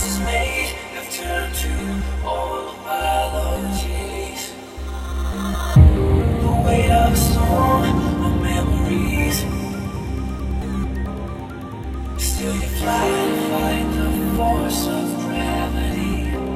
promises made have turned to all apologies. The weight of a storm of memories. Still you fly to fight the force of gravity.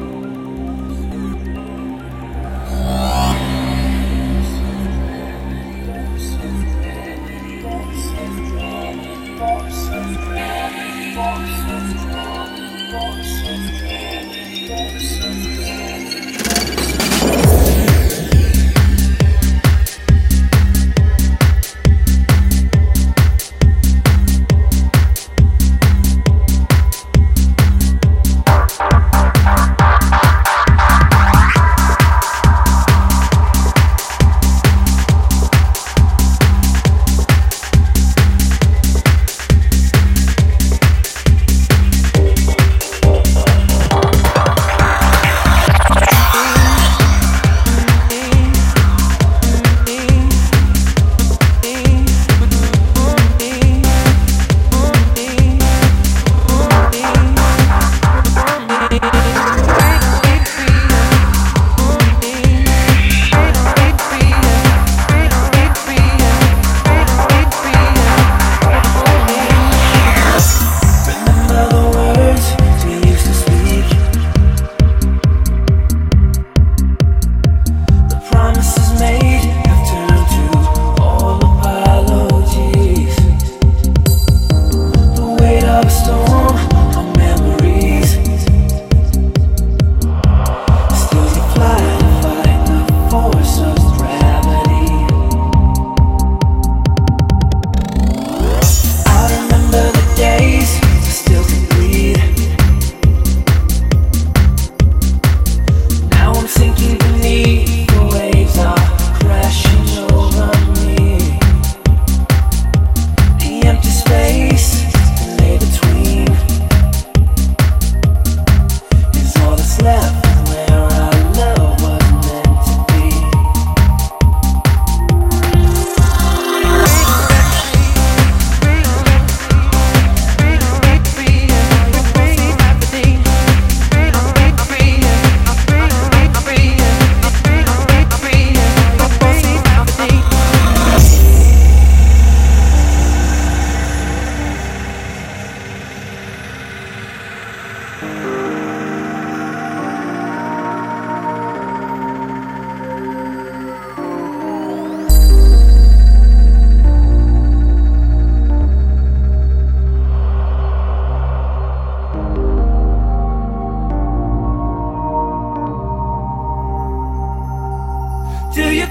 Do you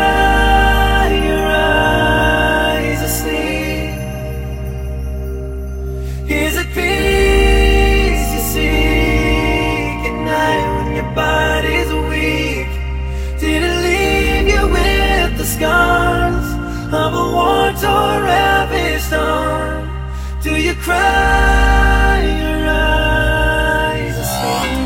cry your eyes asleep? Is it peace you seek at night when your body's weak? Did it leave you with the scars of a war-torn ravished arm? Do you cry your eyes asleep?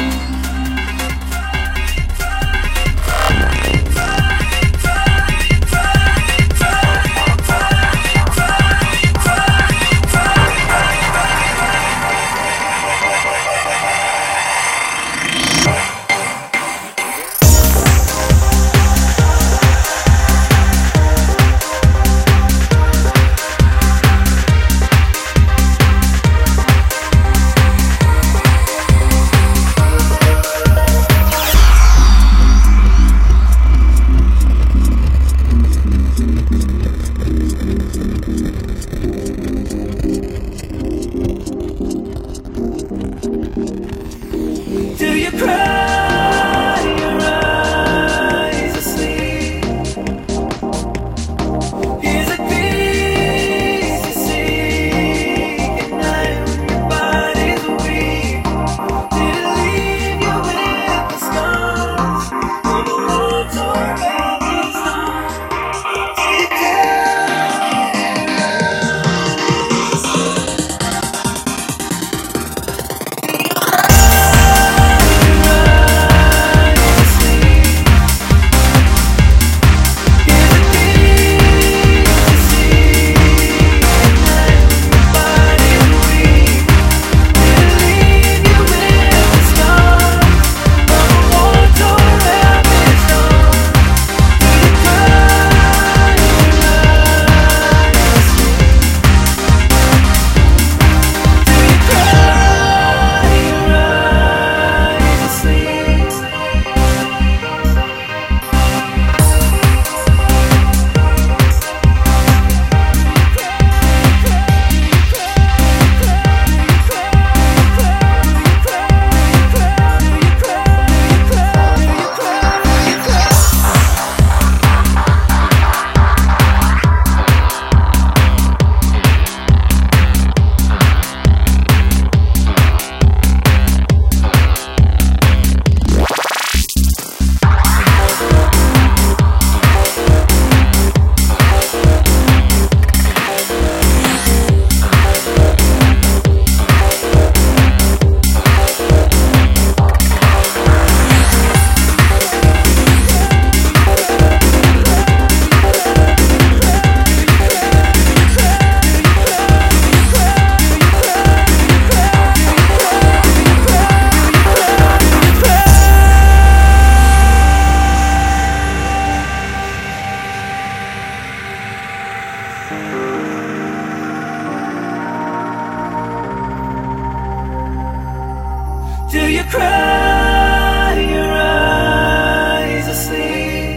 you cry your eyes asleep?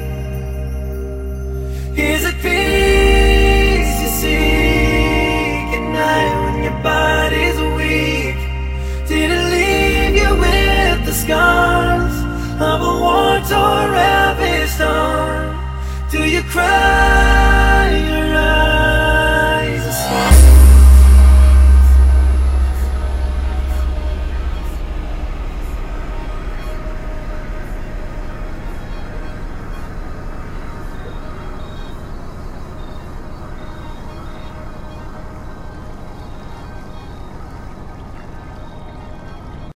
Is it peace you seek at night when your body's weak? Did it leave you with the scars of a war-torn, ravished arm? Do you cry